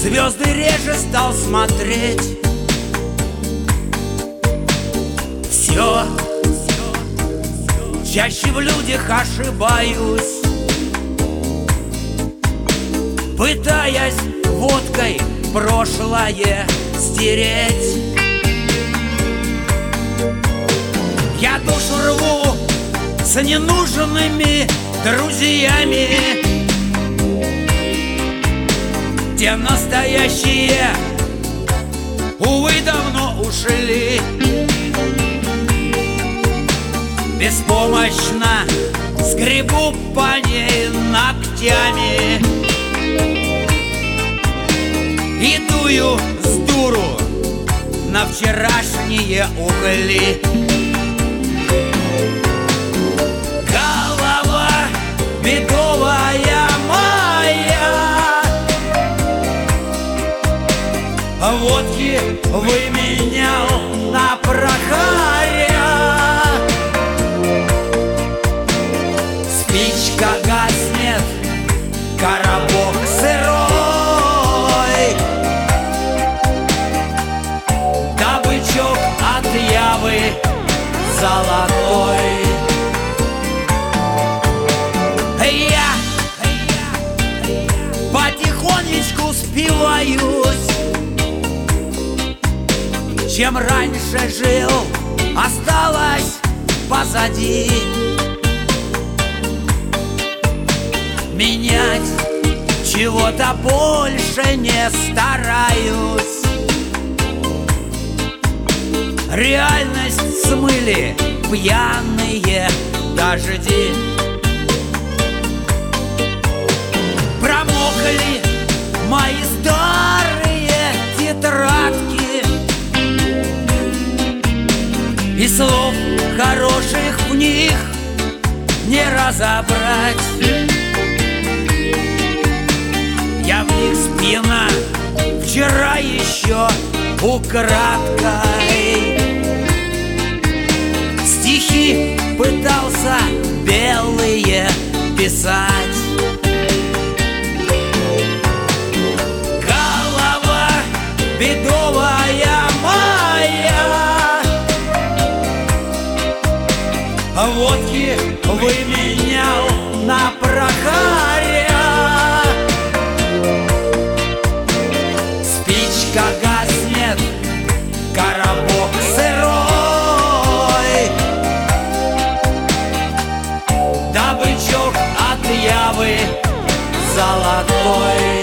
звезды реже стал смотреть. Все чаще в людях ошибаюсь, пытаясь водкой прошлое стереть. Я душу рву с ненужными друзьями. Те настоящие, увы, давно ушли. Беспомощно скребу по ней ногтями и дую с дуру на вчерашние угли. Голова бедовая моя, водки выменял на Прохаря. Спичка гаснет, коробок сырой, да бычок от явы золотой. Я потихонечку спиваюсь. Чем раньше жил, осталось позади. Менять чего-то больше не стараюсь. Реальность смыли пьяные дожди. Промокли мои старые тетрадки, и слов хороших в них не разобрать. Я в них спина вчера еще украдкой стихи пытался белые писать. Голова бедовая моя, водки выменял на Прохаря. Спичка гаснет, коробок сырой, да бычок от явы золотой.